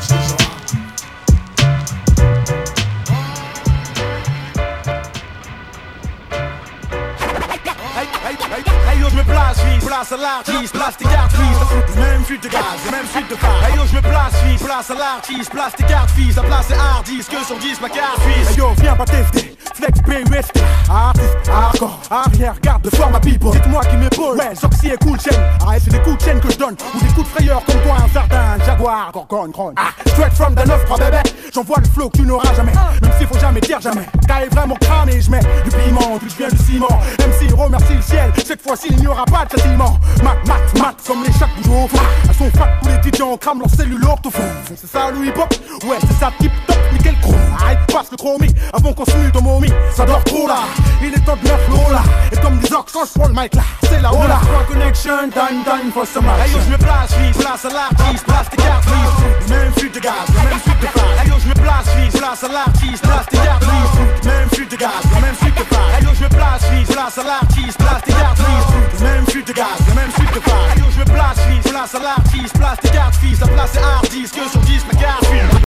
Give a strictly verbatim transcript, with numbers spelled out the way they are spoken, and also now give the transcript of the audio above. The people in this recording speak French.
Hey yo, je me place vite, place à l'artiste, place tes cartes fils, même fuite de gaz, même fuite de phare. Hey yo, je me place vite, place à l'artiste, place tes cartes fils, la place est hard dix, que sur dix ma carte fils. Hey yo, viens pas tester, flex P U S T, artiste, hardcore, arrière, garde de forme à people. Dites-moi qui m'épaule, ouais, Soxy et Cool Chain. Arrête, c'est des coups de chaîne que je donne, ou des coups de frayeur comme toi, un certain Jaguar, Gorgon, Cron. Ah, straight from the neuf trois bébé, j'envoie le flow que tu n'auras jamais, même s'il faut jamais dire jamais. T'as vraiment cramé, je mets du piment, puis je viens du ciment. M C remercie le ciel, cette fois-ci il n'y aura pas de châtiment. Mat, mat, mat, comme les chats bougent au fond. Elles sont fat, tous les D J en crament leur cellule orthophone. C'est ça le hip-hop, ouais c'est ça tip top, nickel chrome. Arrête, passe le chromie, avant qu'on se mue dans momie. Ça dort trop là, il est temps de mettre l'eau là. Et comme des orques quand je prends le mic là, c'est la hola. Connection, time, time for some action. Hey yo, je me place vite, place à l'artiste, place tes cartes fils. Même fuite de gaz, même fuite de phare. Hey yo, je me place vite, place à l'artiste, place tes cartes fils. Même fuite de gaz, même fuite de phare. Hey yo, je me place vite, place à l'artiste, place tes cartes fils. Même fuite de gaz, même fuite de phare. Hey yo, je me place vite, place à l'artiste, place tes